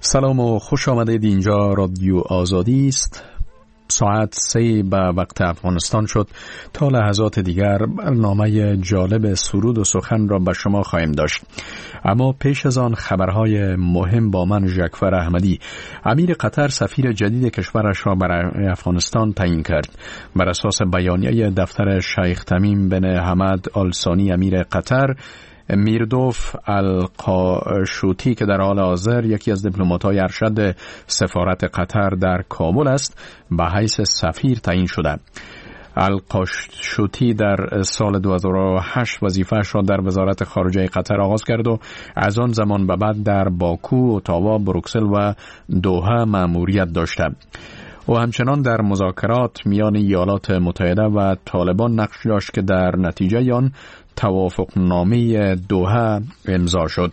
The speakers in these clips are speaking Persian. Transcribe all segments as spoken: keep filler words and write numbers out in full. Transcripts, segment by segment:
سلام و خوش آمدید. اینجا رادیو آزادی است. ساعت سه به وقت افغانستان شد. تا لحظات دیگر برنامه جالب سرود و سخن را به شما خواهیم داشت، اما پیش از آن خبرهای مهم با من ژکفر احمدی. امیر قطر سفیر جدید کشورش را برای افغانستان تعیین کرد. بر اساس بیانیه دفتر شیخ تمیم بن حمد آل ثانی امیر قطر، میردوف القاشوتی که در حال حاضر یکی از دیپلمات‌های ارشد سفارت قطر در کابل است، به حیث سفیر تعیین شده. القاشوتی در سال دو هزار و هشت وظیفه‌اش را در وزارت خارجه قطر آغاز کرد و از آن زمان به بعد در باکو، اتاوا، بروکسل و دوحه مأموریت داشته. او همچنان در مذاکرات میان ایالات متحده و طالبان نقش داشت که در نتیجه آن توافقنامه دوحه امضا شد.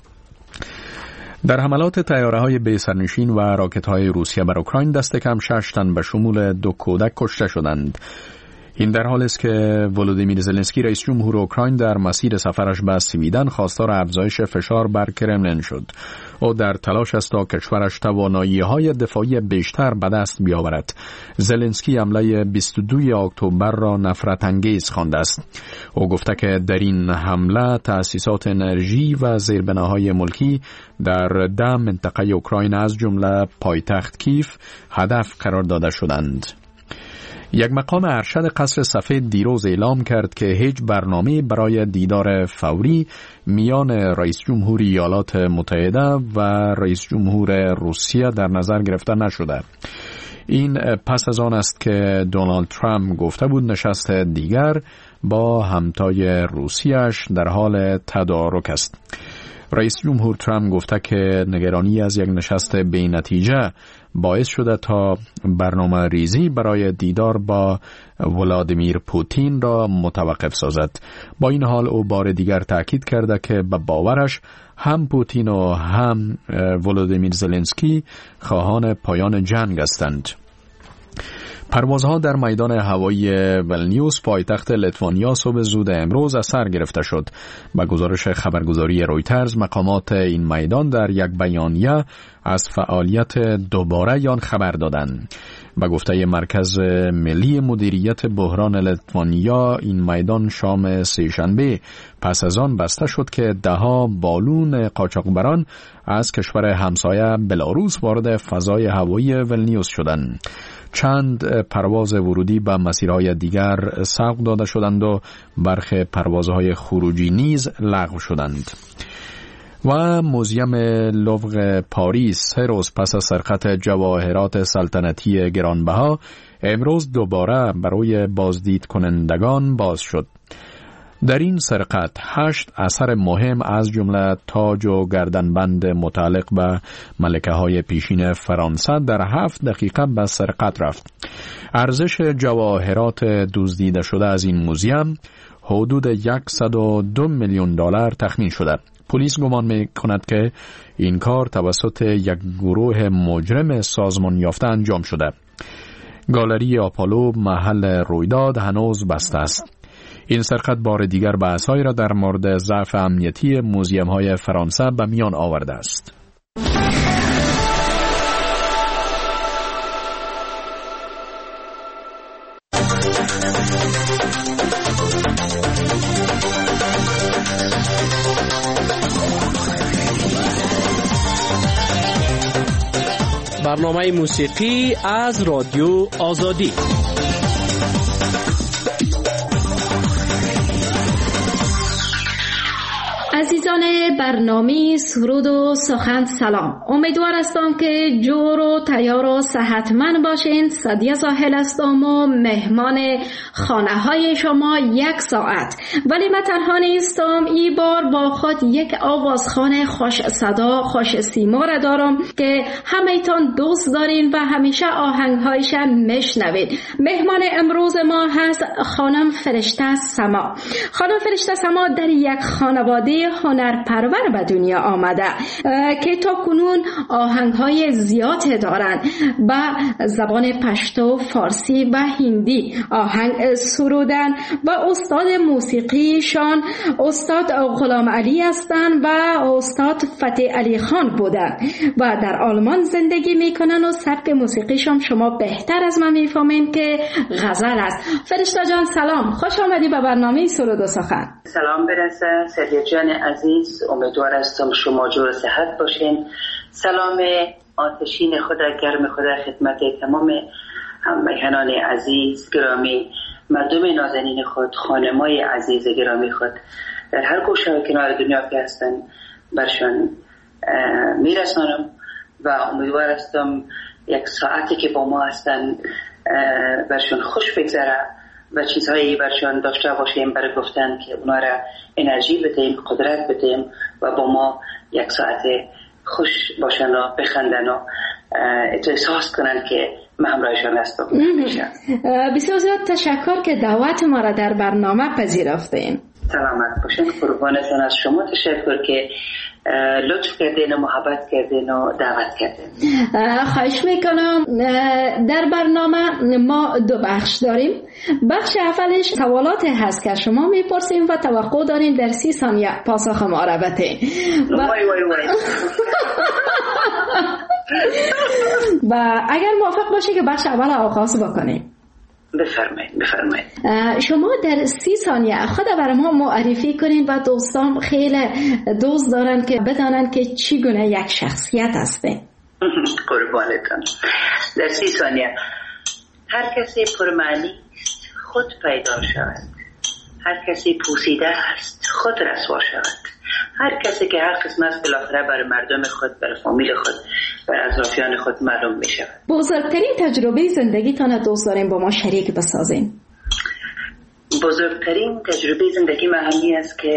در حملات طیاره‌های بی سرنشین و راکت‌های روسیه بر اوکراین دست کم شش تن به شمول دو کودک کشته شدند. این در حالی است که ولودیمیر زلنسکی رئیس جمهور اوکراین در مسیر سفرش به سویدن خواستار افزایش فشار بر کرملین شد. او در تلاش است تا کشورش توانایی‌های دفاعی بیشتر به دست بیاورد. زلنسکی حمله بیست و دوم اکتبر را نفرت انگیز خوانده است. او گفته که در این حمله تأسیسات انرژی و زیربناهای ملکی در ده منطقه اوکراین از جمله پایتخت کیف هدف قرار داده شدند. یک مقام ارشد قصر سفید دیروز اعلام کرد که هیچ برنامه برای دیدار فوری میان رئیس جمهور ایالات متحده و رئیس جمهور روسیه در نظر گرفته نشده. این پس از آن است که دونالد ترامپ گفته بود نشست دیگر با همتای روسیه‌اش در حال تدارک است. رئیس جمهور ترامپ گفته که نگرانی از یک نشست بی نتیجه باعث شده تا برنامه ریزی برای دیدار با ولادیمیر پوتین را متوقف سازد. با این حال او بار دیگر تاکید کرده که به باورش هم پوتین و هم ولادیمیر زلنسکی خواهان پایان جنگ هستند. پروازها در میدان هوایی ولنیوس پایتخت لیتوانیا صبح زود امروز از سر گرفته شد. با گزارش خبرگزاری رویترز، مقامات این میدان در یک بیانیه از فعالیت دوباره آن خبر دادند. با گفته مرکز ملی مدیریت بحران لیتوانیا، این میدان شام سه‌شنبه پس از آن بسته شد که دهها بالون قاچاقبران از کشور همسایه بلاروس وارد فضای هوایی ولنیوس شدند. چند پرواز ورودی به مسیرهای دیگر سوق داده شدند و برخی پروازهای خروجی نیز لغو شدند. و موزیم لوور پاریس سه روز پس از سرقت جواهرات سلطنتی گرانبها امروز دوباره برای بازدید کنندگان باز شد. در این سرقت هشت اثر مهم از جمله تاج و گردنبند متعلق به ملکه های پیشین فرانسه در هفت دقیقه به سرقت رفت. ارزش جواهرات دزدیده شده از این موزیم حدود صد و دو میلیون دلار تخمین شده. پلیس گمان می کند که این کار توسط یک گروه مجرم سازمان یافته انجام شده. گالری آپولو محل رویداد هنوز بسته است. این سرقت بار دیگر بحث‌هایی را در مورد ضعف امنیتی موزیم‌های فرانسه به میان آورده است. برنامه موسیقی از رادیو آزادی. عزیزان برنامه سرود و سخن سلام. امیدوار هستم که جور و تیار و صحتمند باشین. سعدیه ساحل هستم و مهمان خانه های شما یک ساعت. ولی من تنها نیستم. این بار با خود یک آوازخوان خوش صدا خوش سیما را دارم که همه‌تان دوست دارین و همیشه آهنگهایش میشنوید. مهمان امروز ما هست خانم فرشته سما. خانم فرشته سما در یک خانواده هنرپرور به دنیا آمده که تا کنون آهنگ‌های زیاد دارند به زبان پشتو، فارسی و هندی آهنگ سرودن و استاد موسیقیشان استاد غلام علی هستند و استاد فتح علی خان بودند و در آلمان زندگی میکنن و سبک موسیقیشان شما بهتر از من میفهمین که غزل است. فرشته جان سلام، خوش آمدی به برنامه سرود و سخن. سلام برسه سید جان عزیز، امیدوار هستم شما جور صحت باشین. سلام آتشین خدا، گرم خدا خدمت تمام همراهان عزیز گرامی، مردم نازنین خود، خانمای عزیز گرامی خود در هر گوشه و کنار دنیا که هستن برشان میرسانم و امیدوار هستم یک ساعتی که با ما هستن برشان خوش بگذره و چیزهایی برشان داشته باشیم برای گفتن که اونا را انرژی بدیم، قدرت بدیم و با ما یک ساعت خوش باشن و بخندن و احساس کنن که من همراهشان هستم. بسیار زیاد تشکر که دعوت ما را در برنامه پذیرفتین. سلامت باشین. قربانتان از شما تشکر که لطف کردین و محبت کردین و دعوت کردین. خواهش میکنم. در برنامه ما دو بخش داریم. بخش اولش سوالات هست که شما میپرسیم و توقع دارین در سی ثانیه پاسخ ما را بدین. وای وای وای. و اگر موافق باشه که بخش اول آغاز بکنیم. بفرمایید بفرمایید. شما در سی ثانیه خود برای ما معرفی کنین و دوستان خیلی دوست دارن که بدانن که چی گونه یک شخصیت هسته. قربانتان. در سی ثانیه هر کسی پرمعنی خود پیدا شود، هر کسی پوسیده است خود رسوا شود، هر کسی که هر قسم است بالاخره برای مردم خود، برای فامیل خود، برای اطرافیان خود معلوم می شود. بزرگترین تجربه زندگیتان دوست داریم با ما شریک بسازین. بزرگترین تجربه زندگی معنی است که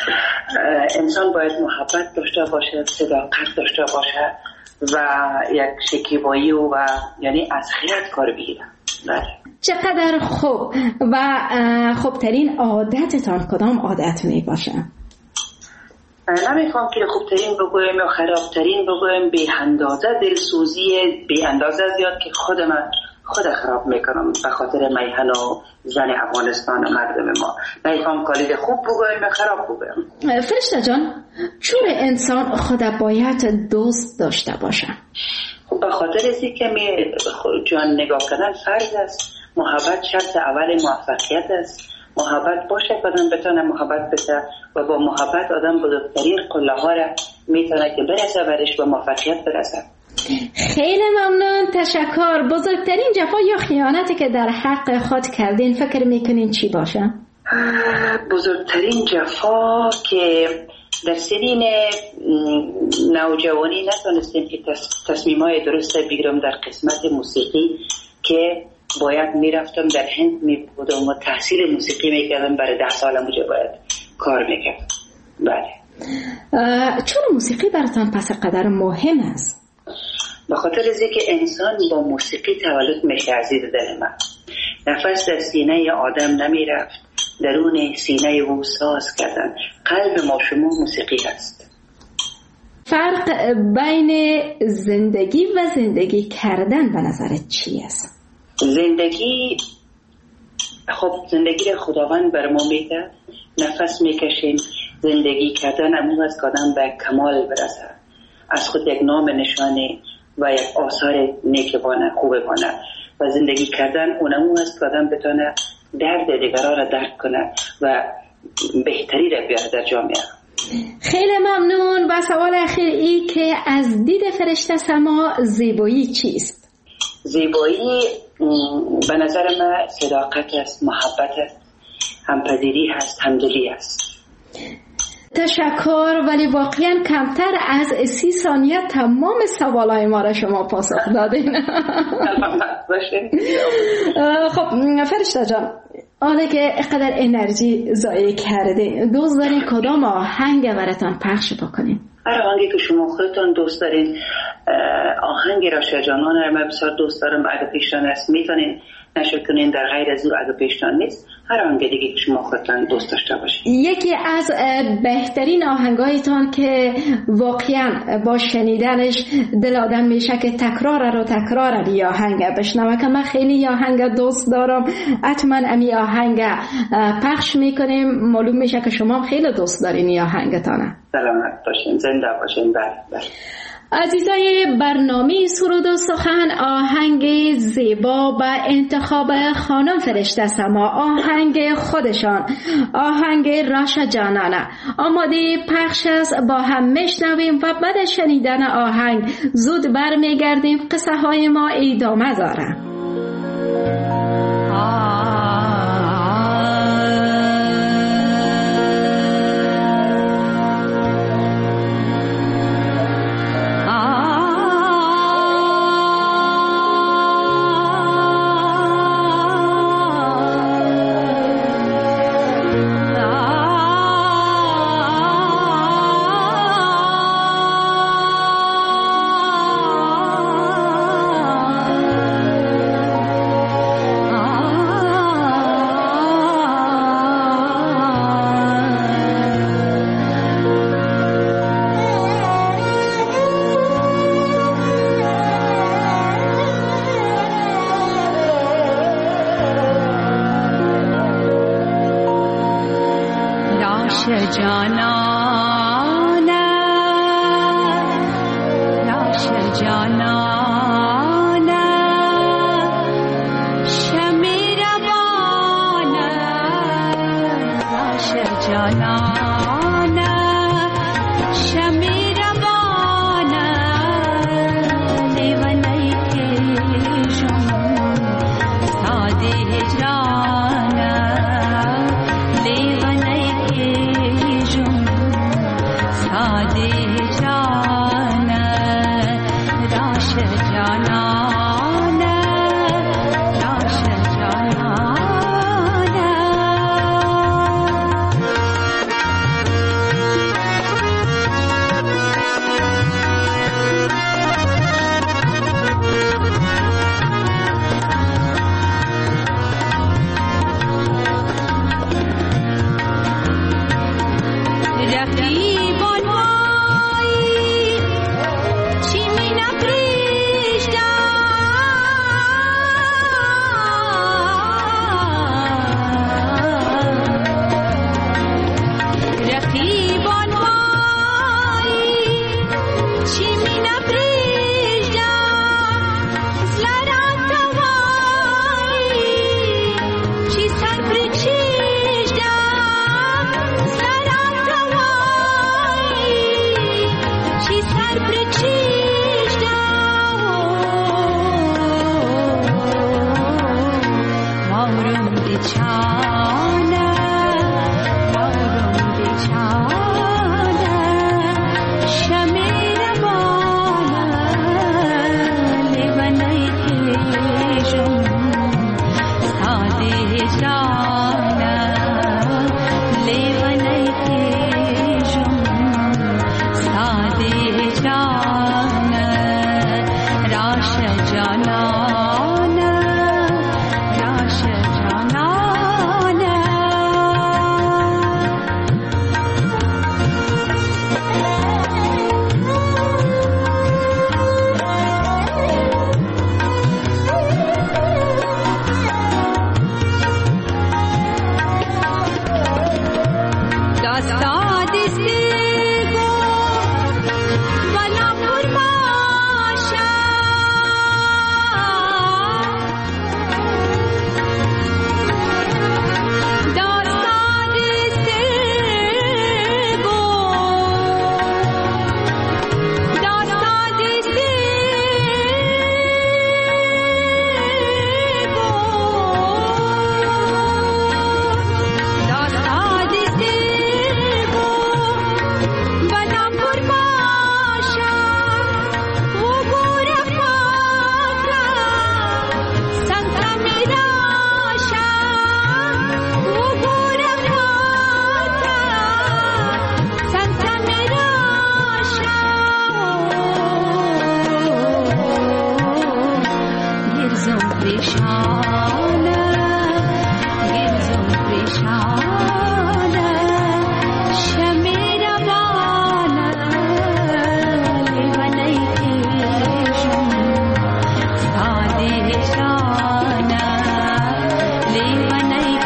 انسان باید محبت داشته باشه، صداقت داشته باشه و یک شکیبایی و یعنی از خیرت کار بگیره. بله. چقدر خوب. و خوبترین عادتتان کدام عادت می باشه؟ نمیخوام که خوبترین بگویم یا خرابترین بگویم، بی اندازه دلسوزی بی اندازه زیاد که خود من خود خراب میکنم به خاطر میهن و زن افغانستان و مردم ما. نمیخوام کالید خوب بگویم یا خراب بگویم. فرشته جان، چون انسان خود باید دوست داشته باشه؟ خب به خاطر ازی که می جان نگاه کردن فرض است. محبت شرط اول موفقیت است. محبت باشه آدم بتونه محبت بده و با محبت آدم بزرگترین قله ها را میتونه که برسه برش به موفقیت برسه. خیلی ممنون، تشکر. بزرگترین جفا یا خیانتی که در حق خود کردین فکر میکنین چی باشه؟ بزرگترین جفا که در سنین نوجوانی نتونستیم که تصمیم های درست بگیرم در قسمت موسیقی که باید میرفتم در هند می بودم و تحصیل موسیقی میکردم. برای ده سال اونجا باید کار میکردم. بله. چون موسیقی براتان پس قدر مهم است؟ به خاطر از اینکه انسان با موسیقی تولد میشه عزیز دل من. نفس در سینه آدم نمیرفت، درون سینه او ساز کردن. قلب ما شما موسیقی هست. فرق بین زندگی و زندگی کردن به نظرت چی است؟ زندگی خب زندگی خداوند بر ما میده، نفس میکشیم. زندگی کردن امون است که آدم به کمال برسه، از خود یک نام نشانه و یک آثار نیک بانه خوب بانه. و زندگی کردن اونمون است که آدم بتونه درد دیگران را درک کنه و بهتری را بیاره در جامعه. خیلی ممنون. و سوال اخیر ای که از دید فرشته سما زیبایی چیست؟ زیبایی به نظر من صداقت است، محبت است، همپذیری هست، همدلی است. تشکر. ولی واقعا کمتر از سی ثانیه تمام سوالای ما را شما پاسخ دادین. خب فرشته جان، حالا که اقدر انرژی ضایع کرده، دوست دارین کدام آهنگ براتان پخش بکنین؟ هر آهنگی که شما خودتون دوست دارین. آهنگ راشد جانان را من بسیار دوست دارم. اگه پیشتان است میتونین نشر کنین. در غیر از او اگه پیشتان نیست هر آهنگ دیگه که شما خودتان دوست داشته باشید. یکی از بهترین آهنگایتان که واقعا با شنیدنش دل آدم میشه که تکرار رو تکرار ی آهنگ بشنوه، که من خیلی آهنگ دوست دارم، حتما امی آهنگ پخش میکنیم. معلوم میشه که شما خیلی دوست دارین ی آهنگتانه. سلامت باشین، زنده باشین. بله بله. عزیزای برنامه سرود و سخن، آهنگ زیبا و انتخاب خانم فرشته سما، آهنگ خودشان، آهنگ راشا جانانه آماده پخش است. با هم میشنویم و بعد شنیدن آهنگ زود برمیگردیم. قصه های ما ادامه داره.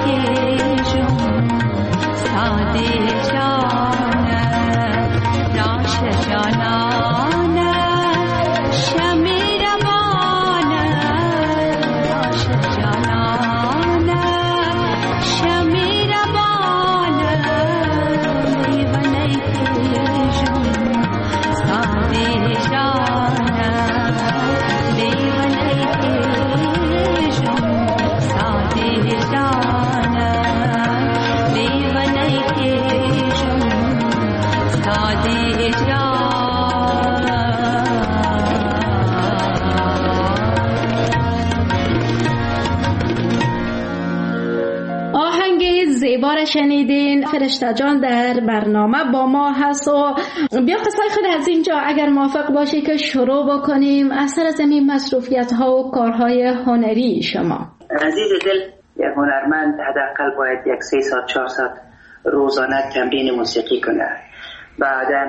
شنیدین. فرشته جان در برنامه با ما هست و بیا قصه خود از اینجا اگر موافق باشی که شروع بکنیم از سر زمین مصروفیت ها و کارهای هنری شما. عزیز دل، یک هنرمند حداقل باید یک سه ساعت چهار ساعت روزانه تمرین موسیقی کنه. بعداً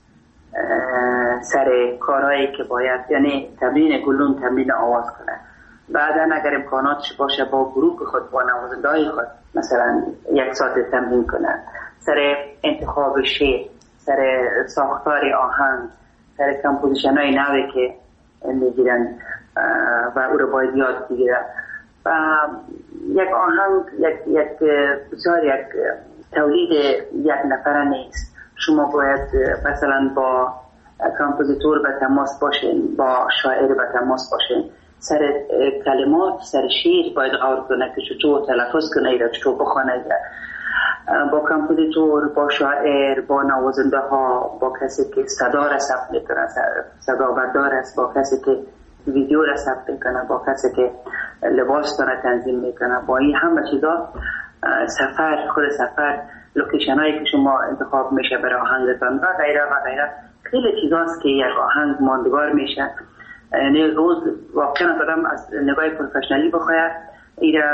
سر کارهایی که باید، یعنی تمرین گلون، تمرین آواز کنه. بعداً اگر امکاناتش باشه با گروه خود، با نوازنده‌های خود مثلا یک ساعت تمرین کنه. سر انتخاب شعر، سر ساختار آهنگ، سر کمپوزیشن های نوی که میگیرن و او رو باید یاد بگیرن. و یک آهنگ یک یک بسیار یک تولید یک نفره نیست. شما باید مثلا با کمپوزیتور به تماس باشین، با شاعر به تماس باشین، سر کلمات، سر شعر باید غور کنه که چطور تلفظ کنه ایره، چطور بخونه. با کمپوزیتور، با شاعر، با نوازنده ها، با کسی که صدا را ثبت میکنه، صدا بردار است، با کسی که ویدیو را ثبت میکنه، با کسی که لباس داره تنظیم میکنه. با این همه چیزا سفر، خود سفر، لوکیشن هایی که شما انتخاب میشه برای آهنگتان و غیره و غیره، خیلی چیزاست که یک آهنگ ماندگار میشه. یعنی روز واقعا آدم از نگاه پروفشنالی بخواه ایره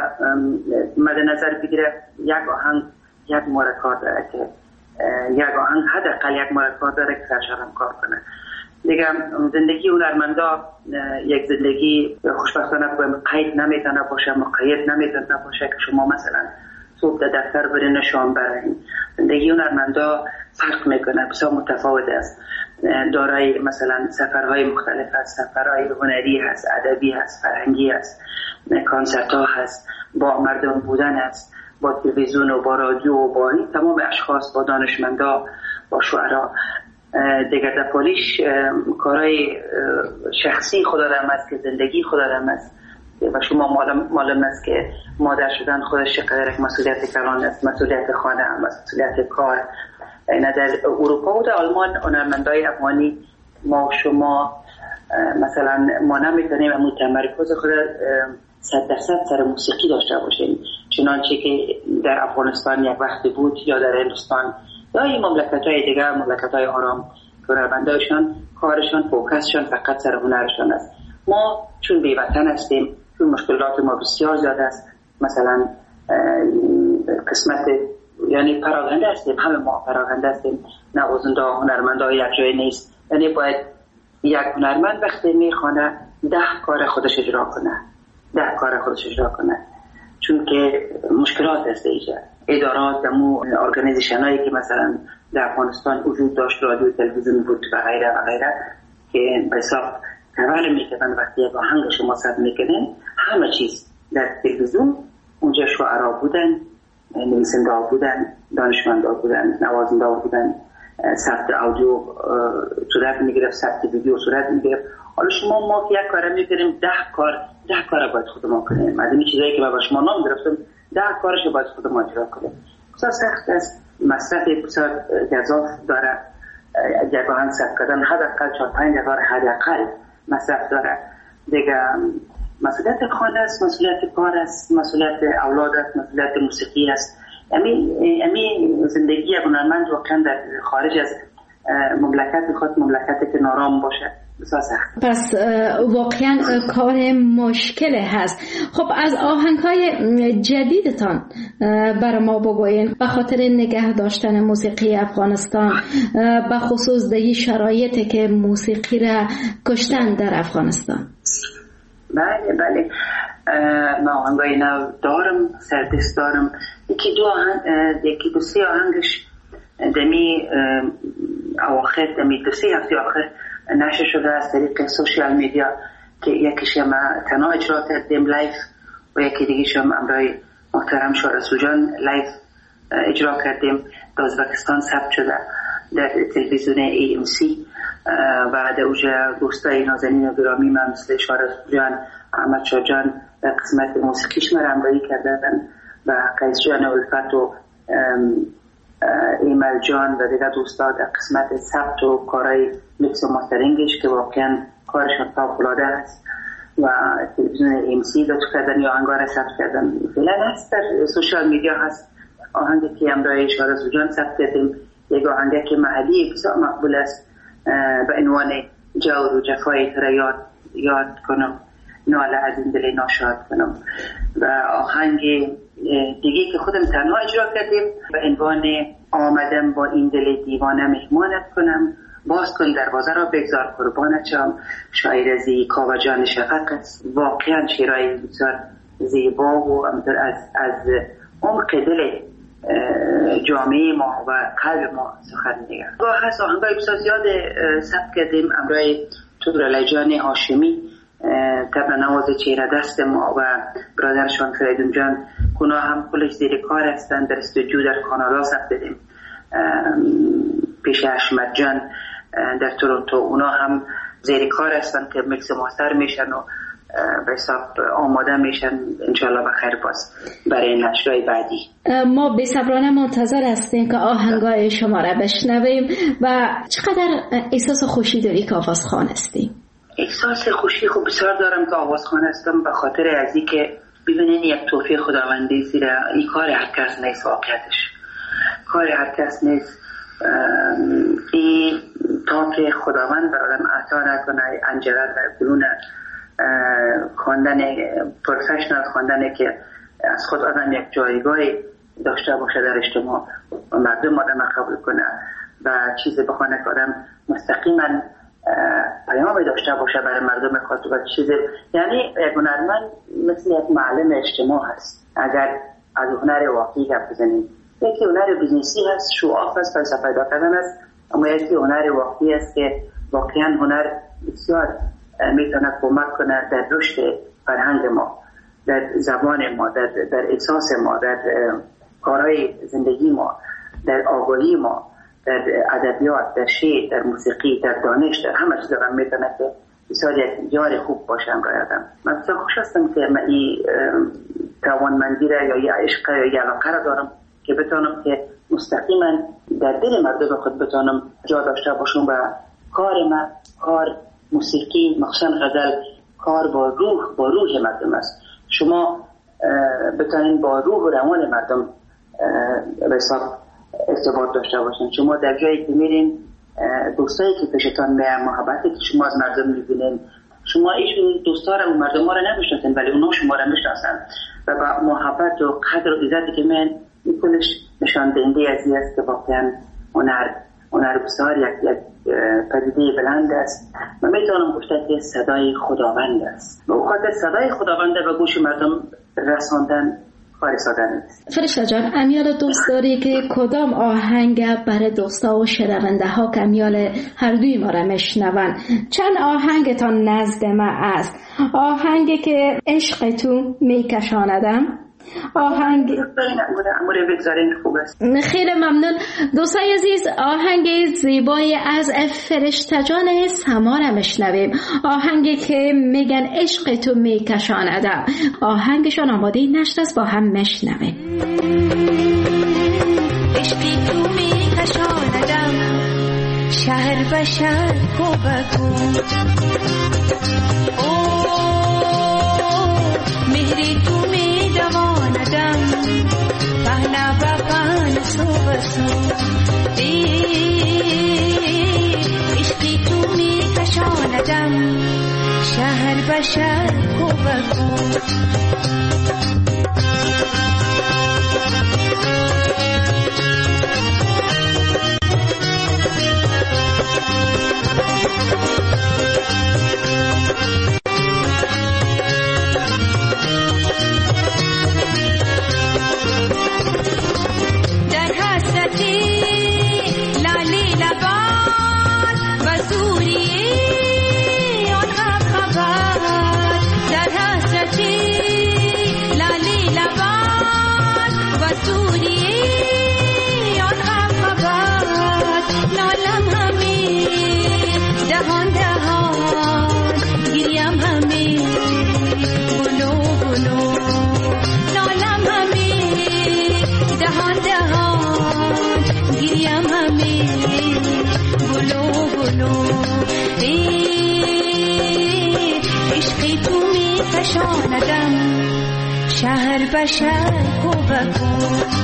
مد نظر بگیره. یک آهنگ یک ماه کار داره که یک آهنگ حداقل یک ماه کار داره که سرشارم کار کنه. دیگه زندگی هنرمندا یک زندگی خوشبختانه قید نمیتونه باشه، مقید نمیتونه باشه که شما مثلا صبح در دفتر برین شام برین. زندگی هنرمندا فرق میکنه، بسیار متفاوت است. دارای مثلا سفرهای مختلف هست، سفرهای هنری هست، ادبی هست، فرهنگی هست، کنسرت ها هست، با مردم بودن هست، با تلویزیون و با رادیو و با این تمام اشخاص، با دانشمندا، با شعرا. دیگر در پولیش کارهای شخصی خدا رحم است که زندگی خدا رحم است و شما معلوم است که مادر شدن خودش چقدر یک مسئولیت کلان است، مسئولیت خانه، مسئولیت کار. نه در اروپا و در آلمان هنرمندای افغانی ما و شما مثلا ما نمیتونیم همون تمرکز خود صد درصد سر موسیقی داشته باشیم، چنانچه که در افغانستان یک وقتی بود یا در هندوستان یا این مملکت‌های دیگر، مملکت‌های آرام، هنرمندایشان کارشان فوکسشان فقط سر هنرشان است. ما چون بی‌وطن هستیم، چون مشکلات ما بسیار زیاد است، مثلا قسمت یعنی پراکنده هستیم، همه ما پراکنده هستیم، نوازنده هنرمنده یک جای نیست. یعنی باید یک هنرمند وقتی میخوانه ده کار خودش اجرا کنه، ده کار خودش اجرا کنه، چون که مشکلات هست اینجا. ادارات دمو ارگانیزیشن هایی که مثلا در افغانستان وجود داشت، رادیو تلویزیون بود و غیره و غیره، که به حساب تول میکنن وقتی یک آهنگ شما ثبت میکنن همه چیز در تلویزیون اونجا شعرا بودن، نویسنده ها بودن، دانشمنده ها بودن، نوازنده ها بودن، ثبت آدیو صورت میگرفت، ثبت ویدیو صورت میگرفت. حالا شما ما یک کار میکنیم، ده کار ده کار باید خودمون کنیم. از این چیزایی که من با شما نام گرفتم ده کارش باید خودمون اجرا کنیم. بسیار سخت است، مصرف بسیار گزاف داره. یک آهنگ ثبت کردن حداقل چهار پنج هزار حداقل مصرف داره. دیگه مسئولیت خانه است، مسئولیت کار است، مسئولیت اولاد است، مسئولیت موسیقی است. امی امی زندگی هنرمند واقعا در خارج از مملکت خود، مملکتی که نارام باشه بسیار سخت. پس واقعا کار مشکل هست. خب از آهنگ‌های جدیدتان برای ما بگوین، به خاطر نگه داشتن موسیقی افغانستان، به خصوص در شرایطی که موسیقی را کشتن در افغانستان. بله بله من آهنگای نو دارم، سردست دارم. یکی دو آهنگ، یکی دو سه آهنگش دمی اواخر، دمی دو سه هفته آخر نشر شده از طریق سوشیال میدیا که یکیش ما تنها اجرا کردیم لایف و یکی دیگه هم امرای محترم شارسو جان لایف اجرا کردیم. در ازبکستان ثبت شده در تلویزیون ای ام سی و در اوجه دوستای نازنین و گرامی من مثل شارسو جان، احمد شاه جان در قسمت موسیقیش من همراهی کردن و قیس جان الفت و ایمل جان و دیگر دوستا در قسمت ثبت و کارهای میکس و ماسترینگش که واقعا کارشان فوق‌العاده است و تلویزیون ام سی لطف کردن یا آهنگا را ثبت کردن. فعلا هست در سوشال میدیا هست آهنگی که امرای شارسو جان ثبت کردیم، یک آهنگی که محلی بسیار مقبول است به عنوان جور و جفای تو را یاد, یاد کنم، ناله از این دل ناشاد کنم. و آهنگ دیگه که خودم تنها اجرا کردیم به عنوان آمدم با این دل دیوانه مهمانت کنم، باز کن دروازه را بگذار قربانت شم. شاعر زی کاوه جان شفق است. واقعا شعرهای بسیار زیبا و از, از عمق دل جامعه ما و قلب ما سخن میگه. گاه هست آهنگای بسیار زیاد ثبت کردیم امرای تورالای جان هاشمی، طبع نواز چهره دست ما و برادرشان فریدون جان اونا هم کلش زیر کار هستن، در استودیو در کانادا ثبت دادیم. پیش احمد جان در تورنتو اونا هم زیر کار هستن که میکس ماستر میشن و به حساب آماده میشن انشالله بخیر باز برای نشرهای بعدی. ما بی‌صبرانه منتظر هستیم که آهنگای شما را بشنویم و چقدر احساس خوشی داری که آوازخوان هستیم؟ احساس خوشی خوب بسیار دارم که آوازخوان هستم به خاطر از این که ببینین یک توفیق خداوندی زیرا این کار هر کس نیست، واقعیتش کار هر کس نیست. این توفیق خداوند بر آدم عطا نکنه انجره در بدون خواندن پروفشنال خواندن که از خود آدم یک جایگاهی داشته باشه در اجتماع و مردم آدم قبول کنه و چیزی بخونه که آدم مستقیما پیامی داشته باشه برای مردم خود و چیزی، یعنی یک هنرمند مثل یک معلم اجتماع هست. اگر از هنر واقعی گپ بزنیم، یکی هنر بیزنسی هست، شو آف هست، فلسفه پیدا کردن است، اما یکی هنر واقعی است که واقعا هنر بسیار میتونه کمک کنه در رشد فرهنگ ما، در زبان ما، در, در احساس ما، در کارهای زندگی ما، در آگاهی ما، در ادبیات، در شعر، در موسیقی، در دانش، در همه چیز هم میتونه که بسیار یک یار خوب باشم برای آدم. من بسیار خوش هستم که من این توانمندی را یا یه عشق یا یه علاقه را دارم که بتونم که مستقیما در دل مردم خود بتونم جا داشته باشم و کار من، کار موسیقی، مخصوصا غزل، کار با روح با روح مردم است. شما بتونین با روح و روان مردم به حساب ارتباط داشته باشین. شما در جایی که میرین دوستایی که پیشتان میان، محبتی که شما از مردم میبینین، شما ایشون دوستا رو و مردم ها رو نمیشناسین ولی اونا شما رو میشناسن و با محبت و قدر و عزتی که من میکنش نشان دهنده از این است که واقعا هنر هنر بسیار یک یک پدیده بلند است و میتونم گفته که صدای خداوند است و او خاطر صدای خداوند به گوش مردم رساندن کار ساده نیست. فرشته جان، امیال دوست داری که کدام آهنگ برای دوستا و شنونده ها که امیال هر دوی ما را میشنون، چند آهنگتان نزد ما است؟ آهنگی که عشق تو میکشاندم، آهنگ خیلی ممنون دوستای عزیز. آهنگ زیبایی از فرشته جان سما را میشنویم، آهنگی که میگن عشق تو میکشاندم. آهنگشان آماده نشر است، با هم میشنویم. عشقی تو میکشاندم شهر به شهر کو بگو، مهری تو میدواندم پهنا با پهن سو بسو، عشقی تو میکشاندم شهر به شهر کو بگو. غمی گلو گلو ای عشقی تو می کشاندم شهر به شهر کوبکو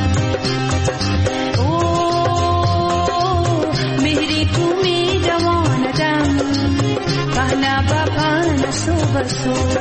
او مهری تو می دواندم پهنا با پهنا سو بسو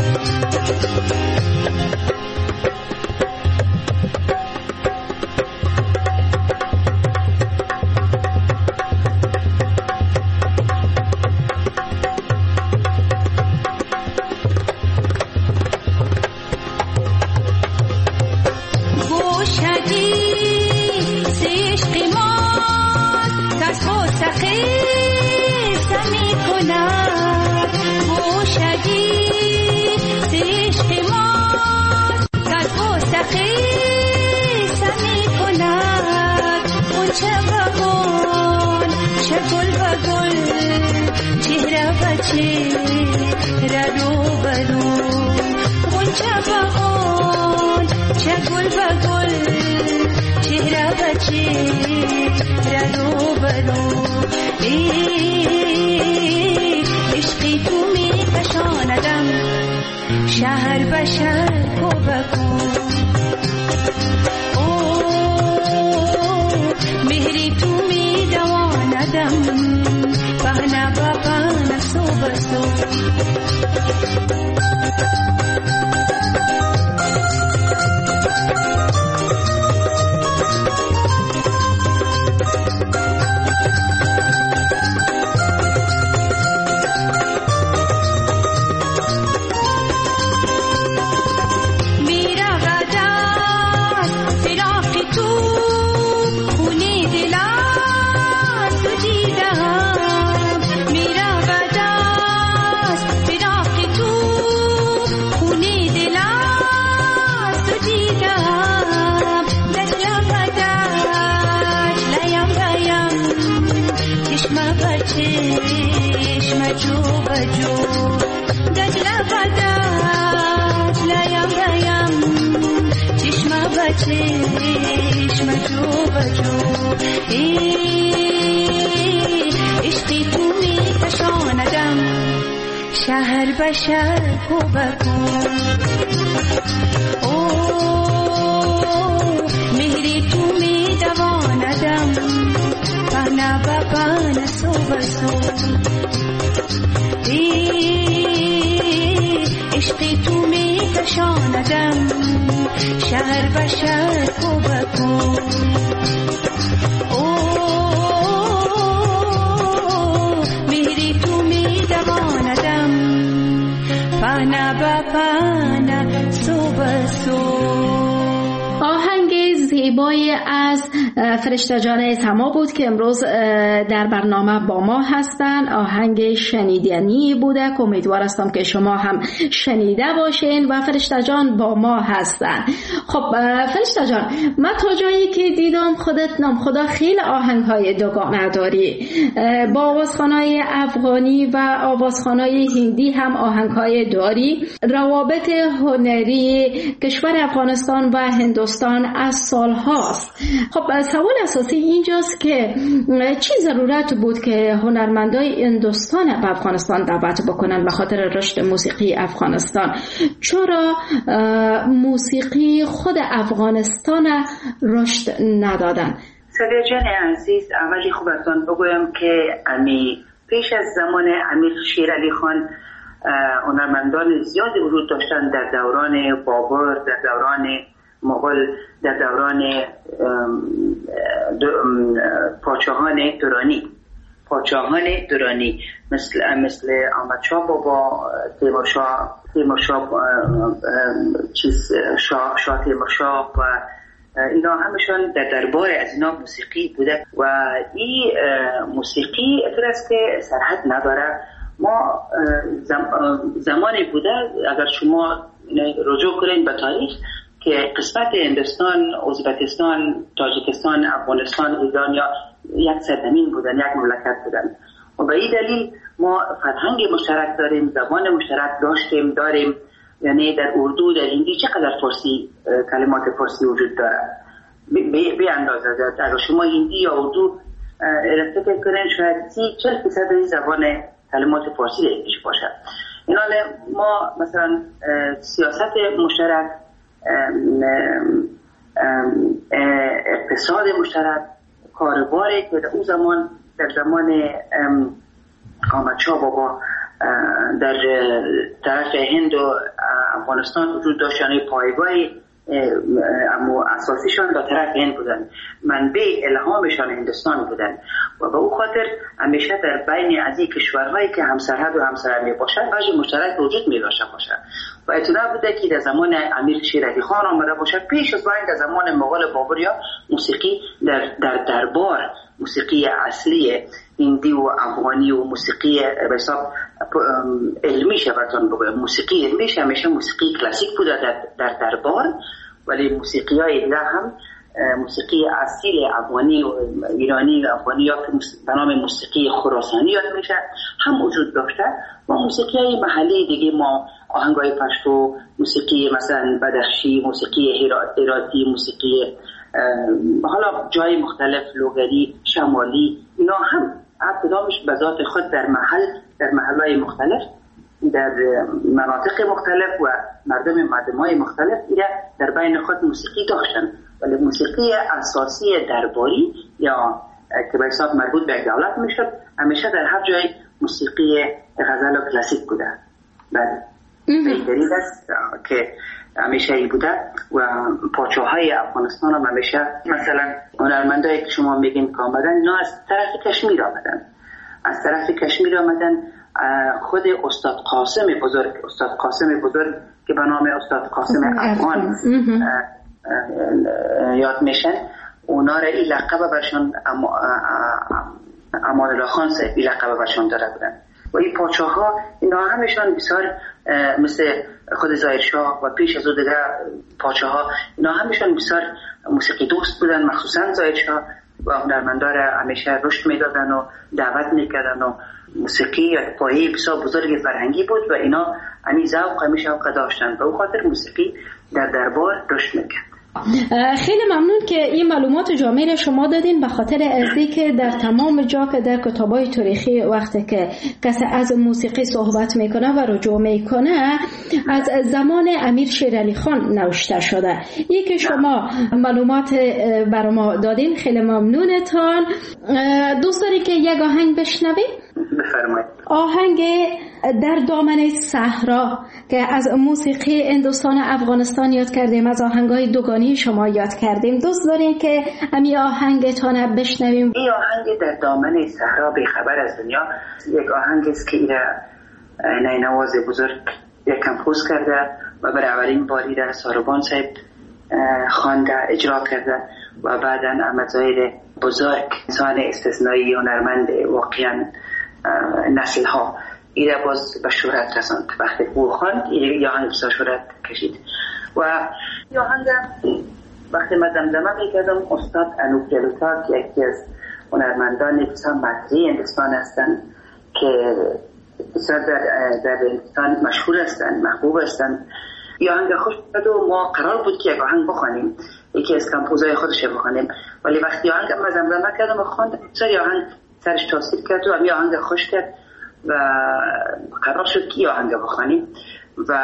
شهر به شهر کوبکو او مهری تو می دواندم پهنا با پهنا سو بسو چشم جو بجو ای عشقی تو می کشاندم شهر به شهر کوبکو او مهری تو می دواندم پهنا با پهنا سو بسو ای عشقی تو می کشاندم شهر به شهر کوبکو او مهری تو می دواندم پهنا با پهنا سو بسو. آهنگ زیبایی از فرشته جان سما بود که امروز در برنامه با ما هستند. آهنگ شنیدنی بوده که امیدوار هستم که شما هم شنیده باشین و فرشته جان با ما هستند. خب فرشته جان، من تا جایی که دیدم خودت نام خدا خیلی آهنگ‌های دوگانه داری، با آوازخوان‌های افغانی و آوازخوان‌های هندی هم آهنگ‌های داری. روابط هنری کشور افغانستان و هندوستان از سال هاست. خب سوال اساسی اینجاست که چی ضرورت بود که هنرمندای هندوستان به افغانستان دعوت بکنن به خاطر رشد موسیقی افغانستان؟ چرا موسیقی خود افغانستان رشد ندادن؟ سادیا جان عزیز، اولی خوبتان بگویم که امی پیش از زمان امیر شیر علی خان هنرمندان زیادی وجود داشتن در دوران بابر، در دوران مغول، در دوران پاچاهان درانی پاچاهان درانی مثل مثل احمد شاه بابا، تیمور شاه تیمور شاه چیز شاه شاه تیمور شاه و اینا همشون در دربار از اینا موسیقی بوده و این موسیقی اگر است که سرحد نداره. ما زمانی بوده اگر شما رجوع کنید به تاریخ که قسمت هندوستان، ازبکستان، تاجیکستان، افغانستان، ایران یا یک سرزمین بودن، یک مملکت بودن و به این دلیل ما فرهنگ مشترک داریم، زبان مشترک داشتیم داریم. یعنی در اردو، در هندی چقدر فارسی کلمات فارسی وجود داره به اندازه. اگر شما هندی یا اردو فکر کنین شاید سی چل فیصد زبان کلمات فارسی درش باشد. این حال ما مثلا سیاست مشترک، اقتصاد مشترک، کاروباری که در اون زمان در زمان احمد شاه بابا در طرف هند و افغانستان وجود داشت، یعنی پایگاهی اما اساسیشان در طرف هند بودن، منبع الهامشان هندستان بودن و به او خاطر همیشه در بین از این کشورهایی که همسرحد و همسر می باشد وجه مشترک وجود می داشته باشد و اطلاع بوده که در زمان امیر شیر علی خان آمده باشد. پیش از این در زمان مغول بابریا موسیقی در در دربار، موسیقی اصلی هندی و افغانی و موسیقی به حساب علمی شبتان بگویم، موسیقی علمی همیشه موسیقی کلاسیک بوده در, در دربار، ولی موسیقی های دیگه هم موسیقی اصیل افغانی و ایرانی و افغانی یا که به نام موسیقی خراسانی یاد میشه هم وجود داشته و موسیقی های محلی دیگه ما آهنگای پشتو، موسیقی مثلا بدخشی، موسیقی هراتی، موسیقی حالا جای مختلف لوگری، شمالی، اینا هم ابتدامش به ذات خود در محل در محلهای مختلف در مناطق مختلف و مردم مردمای مختلف ایره در بین خود موسیقی داشتن، ولی موسیقی اساسی درباری یا که به حساب مربوط به دولت میشد همیشه در هر جای موسیقی غزل و کلاسیک بوده. بله بهترین است که همیشه ای بوده و پاچاهای افغانستان هم همیشه مثلا هنرمندایی که شما میگین که آمدن اینا از طرف کشمیر آمدن از طرف کشمیر آمدن خود استاد قاسم بزرگ استاد قاسم بزرگ که به نام استاد قاسم افغان یاد میشن، اونا را این لقب برشان امان الله خان صاحب این لقب برشان داده بودن و این پاچاها اینا همشان بسیار مثل خود ظاهر شاه و پیش از او دیگه پاچاها اینا همشان بسیار موسیقی دوست بودن، مخصوصا ظاهر شاه و هنرمندا را همیشه رشد میدادن و دعوت میکردن و موسیقی پایه بسیار بزرگ فرهنگی بود و اینا همین ذوق همیشه داشتن و او خاطر موسیقی در دربار رشد میکرد. خیلی ممنون که این معلومات جامع شما دادین، به خاطر ازی که در تمام جا که در کتابای تاریخی وقتی که کسی از موسیقی صحبت میکنه و رجوع میکنه از زمان امیر شیر علی خان نوشته شده. این که شما معلومات برای ما دادین خیلی ممنونتان. دوست داری که یک آهنگ بشنویم؟ بفرمایید. آهنگ در دامن صحرا که از موسیقی هندوستان افغانستان یاد کردیم، از آهنگای دوگانی شما یاد کردیم. دوست دارین که همین آهنگتان بشنویم؟ این آهنگ در دامن صحرا بی خبر از دنیا یک آهنگ است که اینه نواز بزرگ یک کمپوز کرده و برای اولین باری در ساربان صاحب خوانده اجرا کرده و بعدا احمد ظاهر بزرگ انسان استثنایی هنرمند واقعا نسل ها ایره باز به شهرت رساند. وقتی او خواند این آهنگ بسیار شهرت کشید و این آهنگ وقتی من دمدمه میکردم استاد انوپ جلوتا که یکی از هنرمندان بسیار مطری هندوستان هستند که بسیار در, در هندوستان مشهور هستند، محبوب هستند، این آهنگ خوش بود و ما قرار بود که یک آهنگ بخوانیم، یکی از کمپوزهای خودش بخوانیم، ولی وقتی آهنگ من دمدمه کردم و خواندم بسیار آهنگ سرش تاثیر کرد و همین آهنگ خوش کرد و قرار شد که آهنگ بخوانیم و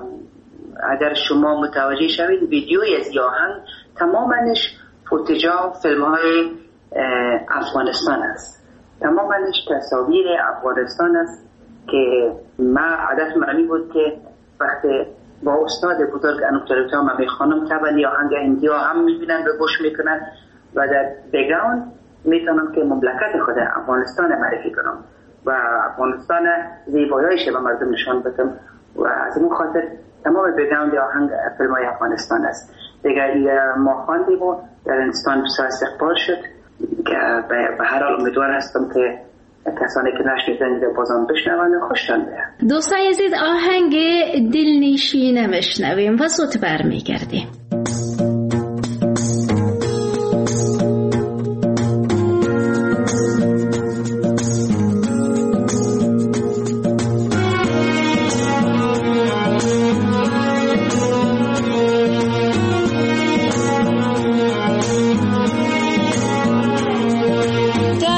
اگر شما متوجه شوید ویدیوی از آهنگ تمامش فوتجا فیلم های افغانستان است، تمامش تصاویر افغانستان است که ما عادت منی بود که وقتی با استاد بزرگ انوپ جلوتا ما میخوانم طبعا آهنگ هندی ها هم میبینن به گوش میکنن و در بگراند میتونم که مملکت خود افغانستان معرفی کنم و افغانستان زیباییش به مردم نشان بدم و از این خاطر تمام بگراند آهنگ فیلمای افغانستان است. دیگر ما خواندیم و در هندوستان بسیار استقبال شد که به هر حال امیدوار هستم که کسانی که نشنیدن بازم بشنون خوشتان بیاد. دوستان عزیز آهنگ دلنشینه میشنویم و زود برمیگردیم. Da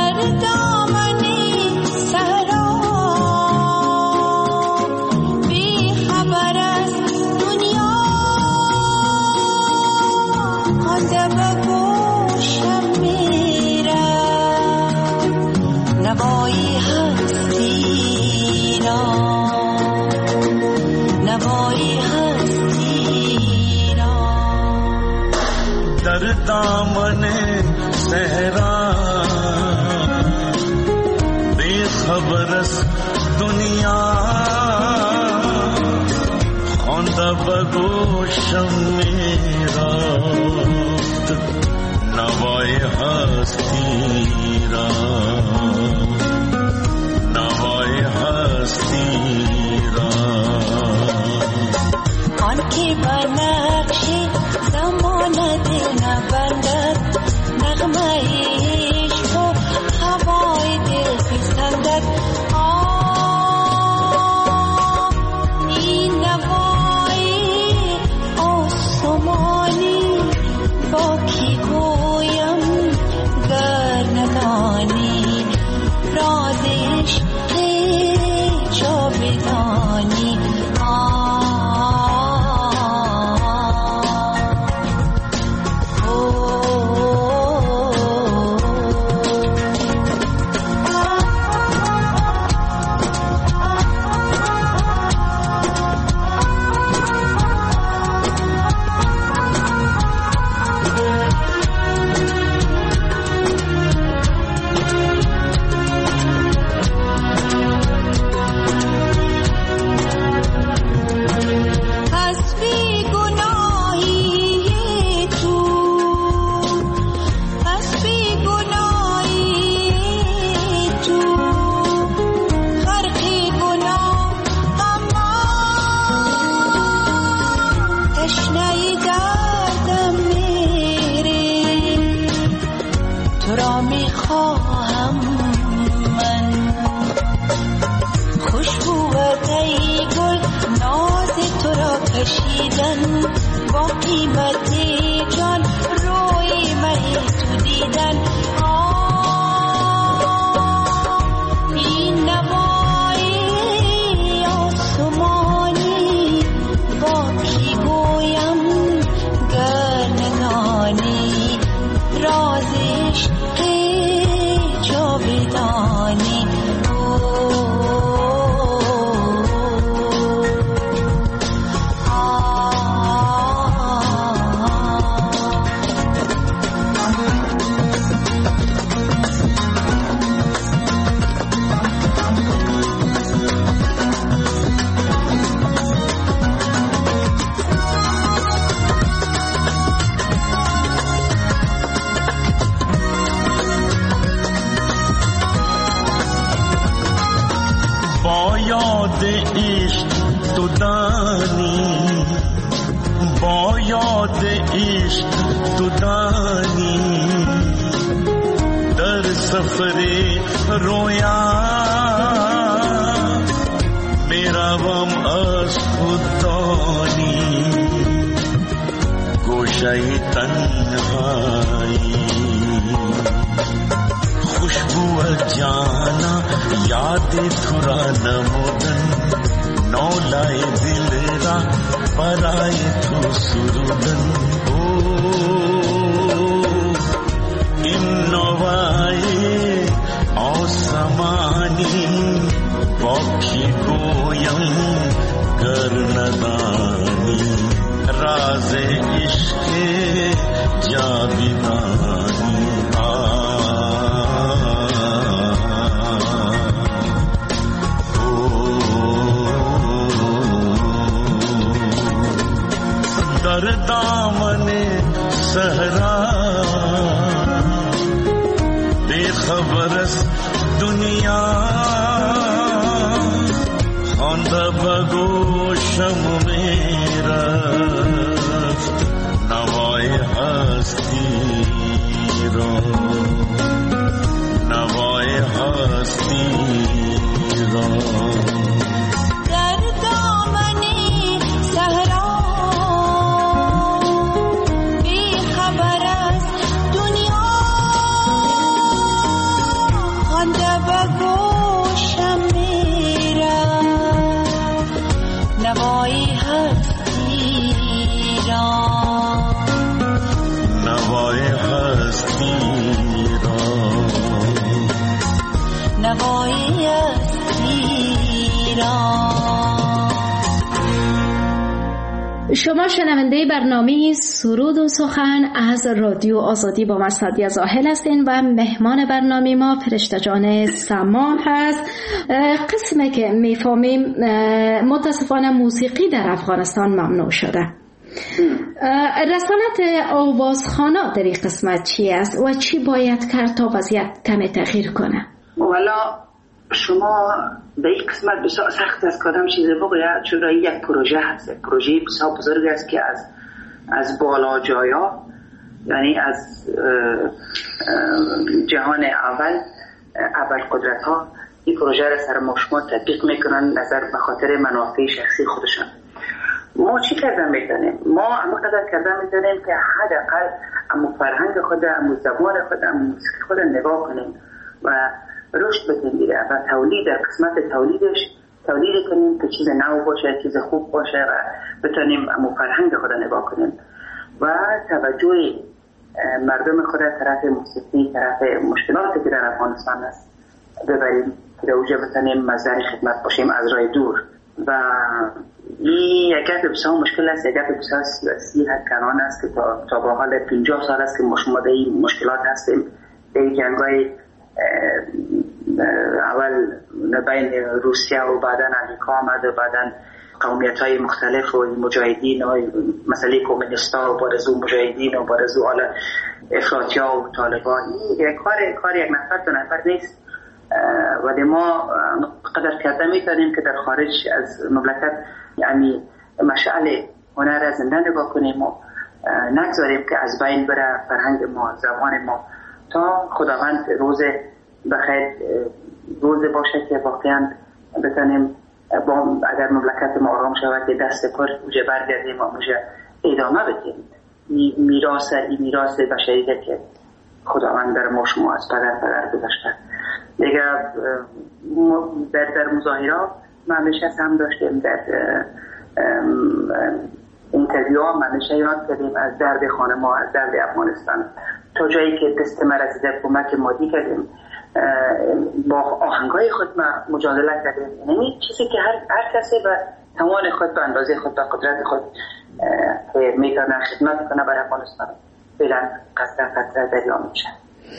نوای شما شنونده برنامه سرود و سخن از رادیو آزادی با من سعدیه زاهل هستین و مهمان برنامه ما فرشته جان سما هست. قسمی که میفهمیم متاسفانه موسیقی در افغانستان ممنوع شده. رسانت آوازخوانا در این قسمت چی است و چی باید کرد تا وضعیت کمی تغییر کنه؟ والا شما به این قسمت بسیار سخت است که آدم چیزی بگوید، چون یک پروژه هست، پروژه بسیار بزرگ است که از از بالا جایا، یعنی از جهان اول اول قدرت ها این پروژه را سر ما شما تطبیق میکنن نظر به خاطر منافع شخصی خودشان. ما چی کردن میتونیم؟ ما اما قدر کردن میتونیم که حداقل امو فرهنگ خود، امو زبان خود، امو موسیقی خود نگاه کنیم و رشد بدیم و تولید، در قسمت تولیدش تولید کنیم که چیز نو باشه، چیز خوب باشه و بتونیم امو فرهنگ خود نگاه کنیم و توجه مردم خود طرف موسیقی، طرف مشکلاتی که در افغانستان است ببریم که در اوجه بتونیم مظهر خدمت باشیم از راه دور. و این یک گپ بسیار مشکل است، یک گپ بسیار سیاسی کنان است که تا, تا به حال پنجاه سال است که ما شما در این مشکلات هستیم. در جنگای اول بین روسیه و بعدا امریکا آمد و بعدا قومیت های مختلف و مجاهدین و مسئله کمونیستا و بارزو مجاهدین و بارزو افراطی ها و طالبان. یک کار کار یک نفر دو نفر نیست، ولی ما قدر کرده میتونیم که در خارج از مملکت یعنی مشعل هنر را زنده نگاه کنیم و نگذاریم که از بین بره فرهنگ ما، زبان ما، تا خداوند روز بخیر روز باشه که واقعا بتونیم با اگر مملکت ما آرام شود که دست پر اوجه برگردیم و اوجه ادامه بدیم میراث این میراث بشریت که خداوند در ما شما از پدر پدر گذاشته. دیگه در در مظاهرات ما همیشه هم داشتیم، در اینترویو ها ما همیشه یاد کردیم از درد خانه ما، از درد افغانستان، تا جایی که دست ما رسیده کمک مادی کردیم، با آهنگای خود ما مجادله کردیم. یعنی چیزی که هر هر کسی به توان خود، به اندازه خود، به قدرت خود که میتونه خدمت کنه برای افغانستان فعلا قطره قطره دریا میشه.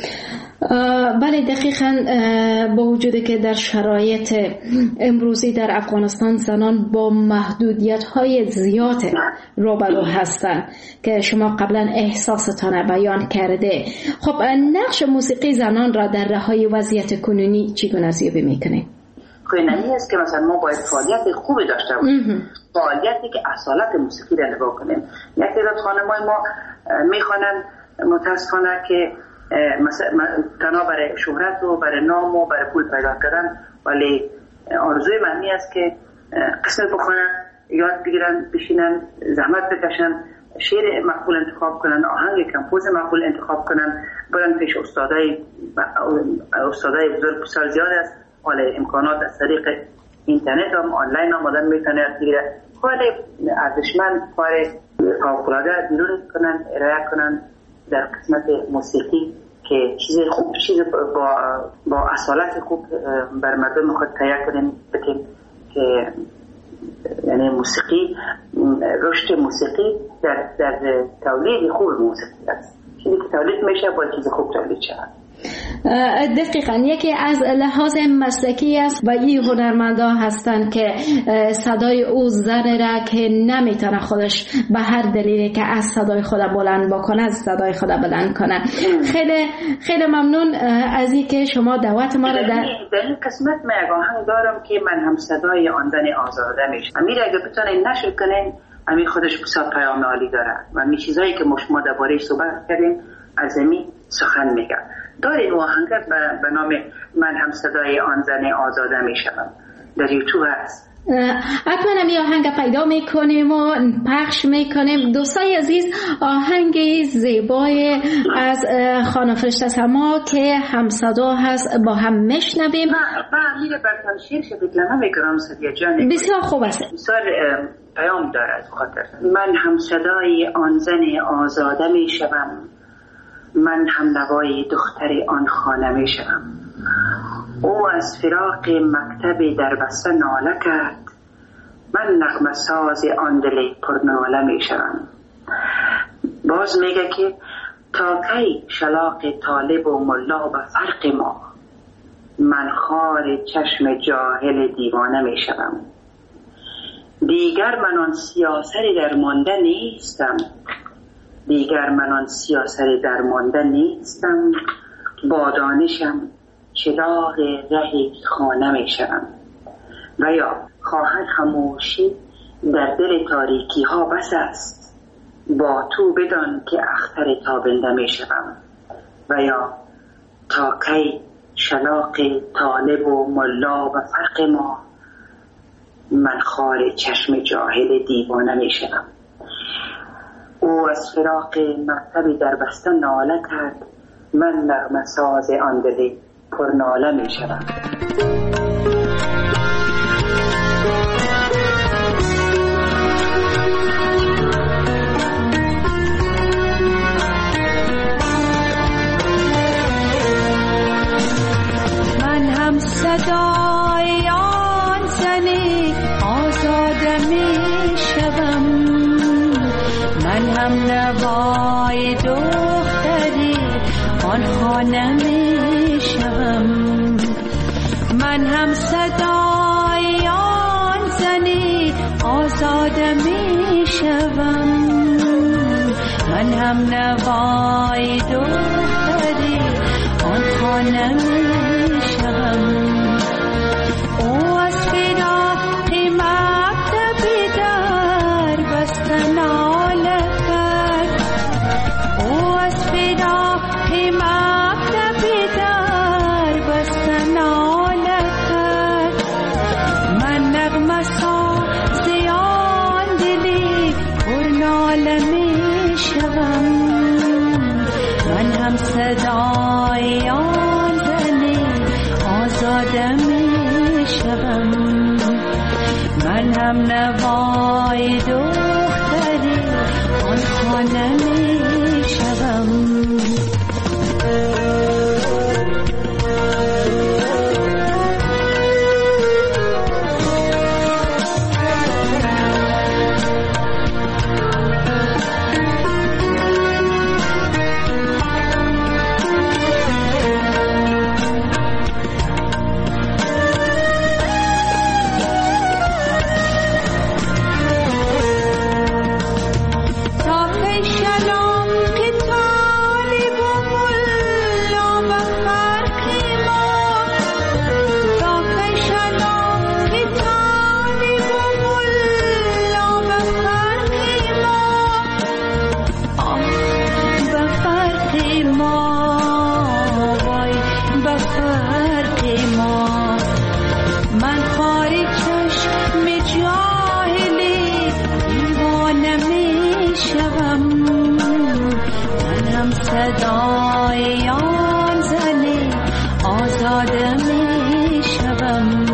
بله دقیقاً، با وجودی که در شرایط امروزی در افغانستان زنان با محدودیت‌های زیاد روبرو هستند که شما قبلا احساستان بیان کرده، خب نقش موسیقی زنان را در رهایی وضعیت کنونی چگونه ارزیابی می‌کنید؟ کنونی است که مثلا ما باید فعالیت خوبی داشته باشیم، فعالیتی که اصالت موسیقی را نگاه کنیم. یک تعداد خانم‌های ما می‌خوانند متأسفانه که مثلا تنها برای شهرت و برای نام و برای پول پیدا کردن، ولی آرزوی من است که قسمت بخونن، یاد بگیرن، بشینن، زحمت بکشن، شعر مقبول انتخاب کنن، آهنگ کمپوز مقبول انتخاب کنن، برن پیش استادای استادای بزرگ بسیار زیاد است. حالا امکانات از طریق اینترنت هم آنلاین هم آدم میتونه یاد بگیره. ولی ارزشمند کار فوق‌العاده بیرون کنن، ارائه کنن در قسمت موسیقی که چیز خوب، چیز با با اصالت خوب بر مردم خود تهیه کنیم بتیم که یعنی موسیقی، رشد موسیقی در در تولید خوب موسیقی است. چیزی که تولید میشه باید چیز خوب تولید شود. دقیقاً یکی از لحاظ مسلکی است و این هنرمندا هستند که صدای او زن را که نمیتونه خودش به هر دلیلی که از صدای خود بلند بکنه از صدای خود بلند کنه. خیلی خیلی ممنون از این که شما دعوت ما را در در این قسمت من یک آهنگ دارم که من هم صدای آن زن آزاده میشم. امیر اگه بتونین نشر کنین، امیر خودش بسیار پیام عالی داره و می چیزایی که ما شما درباره‌اش صحبت کردیم از می سخن میگه. دارید آهنگ به نام من هم صدای آن زن آزاده میشم، در یوتیوب هست. حتما می آهنگ پیدا میکنیم و پخش میکنیم. دوستای عزیز، آهنگ زیبای از خانم فرشته سما که هم صدا هست با هم میشنویم. من میره برتان شیر شد کلمه میکنم سدیه جان، بسیار خوب است، بسیار پیام دارد. خاطر من هم صدای آن زن آزاده میشم، من هم نوای دختر آن خانه می شدم. او از فراق مکتب در بسته ناله کرد، من نغمه ساز آن دل پرناله می شوم. باز میگه که تا کی شلاق طالب و ملا به فرق ما، من خار چشم جاهل دیوانه می شوم. دیگر من آن سیاسری درمانده نیستم، دیگر من آن سیاسری درمانده نیستم. با دانشم چراغ ره خانه می شوم. و یا خواهد خاموشی در دل تاریکی ها بس است، با تو بدان که اختر تابنده می شوم. و یا تا کی شلاق طالب و ملا و فرق ما، من خار چشم جاهل دیوانه می شوم. او از فراق مکتبی در بسته ناله کرد، من نغمه ساز آن دل پرناله می شوم. من هم صدای آن زنی آزاده می شوم، من هم نوای دختری آن خانه می شوم. من هم صدای آن زنی آزاده می شوم، من هم نوای دختری آن خانه می شوم. او از فراق مکتبی در بسته ناله کرد، او از فراق مکتبی در بسته ناله کرد. من نغمه ساز آن دلی پرناله می شوم، من هم صدای آن زنی آزاده می شوم، من هم نوای دختری آن خانه می شوم. صدای آن زنی آزاده می شوم.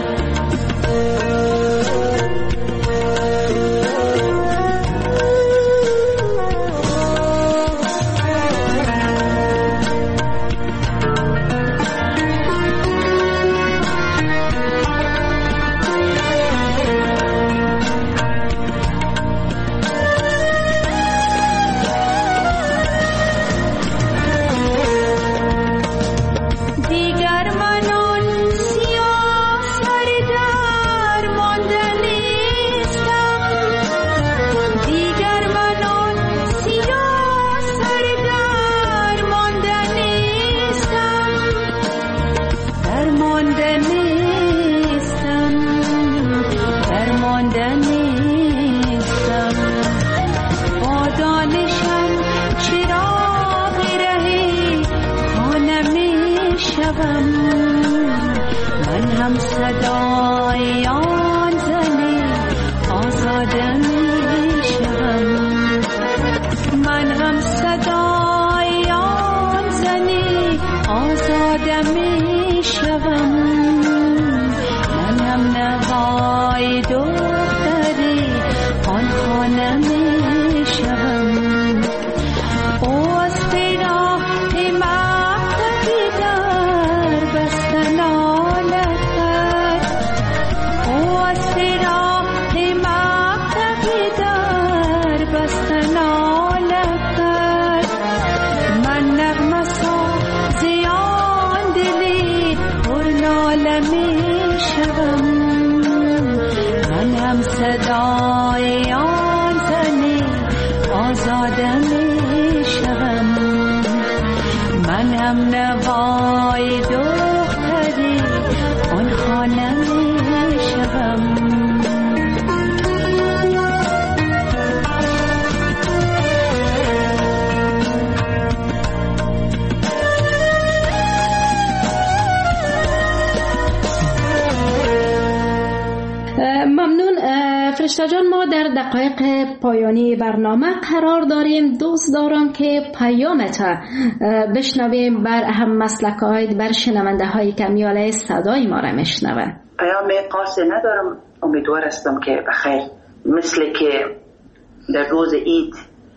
صدای آن زنی آزاده می شوم. من هم صدای آن زنی آزاده می شوم. من هم نوای دختری آن خانه می شوم. او از پیراه مکتبی در بسته ناله کرد. هم نوای دختری آن خانم شبم. ممنون فرشته جان. ما در دقایق پایانی برنامه قرار داریم. دوست دارم که پیامت بشنویم بر هم مسلک‌های بر شنونده هایی که میاله صدای ما را میشنون. پیام قاصر ندارم. امیدوار هستم که بخیر مثل که در روز عید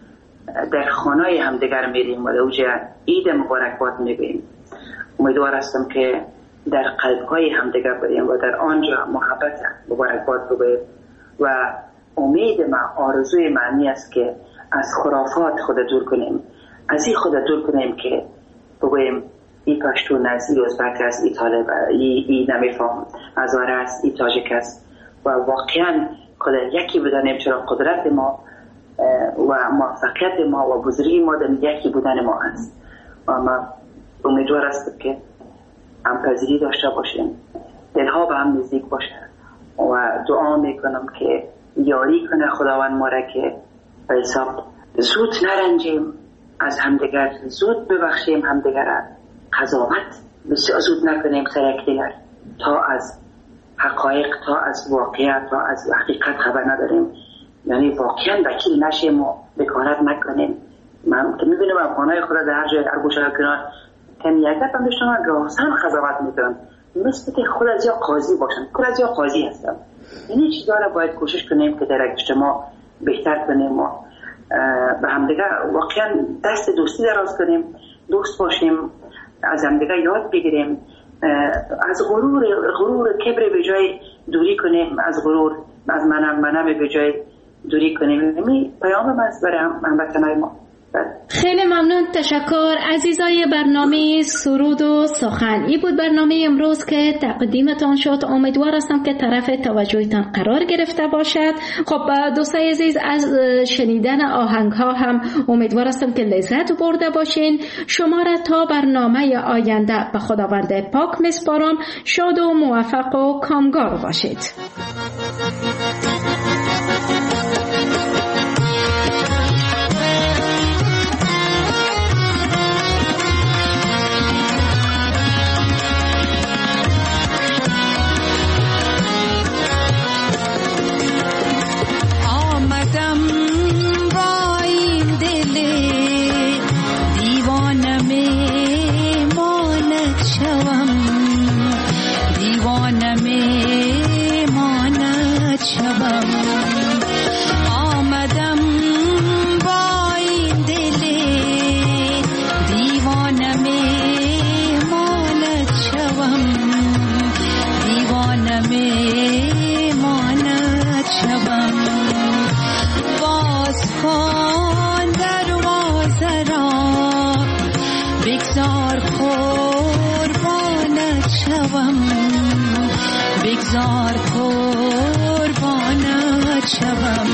در خانه همدیگر میریم و در اوج عید مبارکباد میگیم. امیدوار هستم که در قلب‌های همدیگر بریم و در آنجا محبت مبارکباد بگوییم و امید ما، آرزوی معنی است که از خرافات خود دور کنیم، از این خود دور کنیم که بگوییم ای پشتون است، ای ازبک است، ای طالب، ای, ای نمیفهم ازاره است، ای تاجک است و واقعا خود یکی بدانیم، چرا قدرت ما و موفقیت ما و بزرگی ما در یکی بودن ما است. و ما امیدوار است که همپذیری داشته باشیم، دلها به هم نزدیک باشه و دعا میکنم که یاری کنه خداوند ما را که به حساب زود نرنجیم از همدیگر، زود ببخشیم همدیگر، قضاوت بسیار زود نکنیم سر یکدیگر تا از حقایق، تا از واقعیت، تا از حقیقت خبر نداریم، یعنی واقعا وکیل نشیم و بکارت نکنیم. من که میبینم افغانای خدا در هر جای هر گوشه کنار کمیت هم داشتم راسن قضاوت میکنم، مثل که خود از یا قاضی باشن، خود از یا قاضی هستم. این چیزا را باید کوشش کنیم که در اجتماع بهتر کنیم و به همدیگر واقعا دست دوستی دراز کنیم، دوست باشیم، از همدیگر یاد بگیریم، از غرور غرور کبر به جای دوری کنیم، از غرور از منم منم به جای دوری کنیم. این پیام من است برای هموطنان ما. خیلی ممنون، تشکر. عزیزای برنامه سرود و سخن، این بود برنامه امروز که تقدیمتان شد. امیدوار هستم که طرف توجهتان قرار گرفته باشد. خب دوستای عزیز، از شنیدن آهنگ ها هم امیدوار هستم که لذت برده باشین. شما را تا برنامه آینده به خداوند پاک میسپارم. شاد و موفق و کامگار باشید. بگذار قربانت شوم.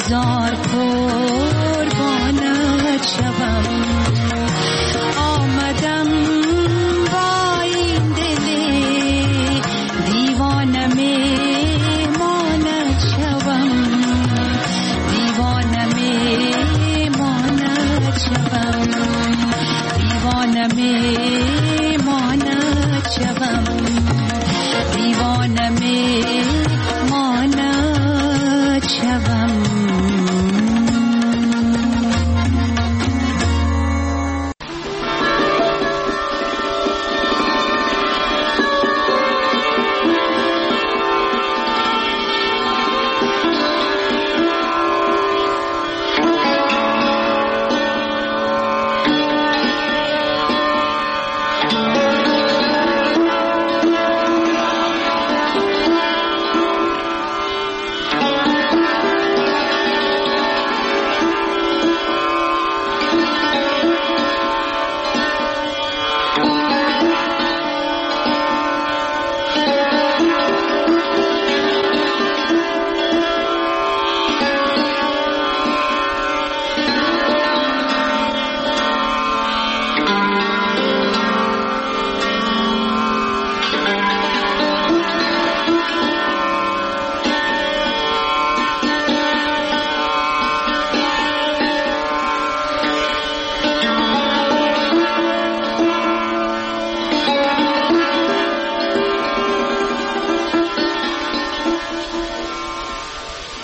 گذار کن.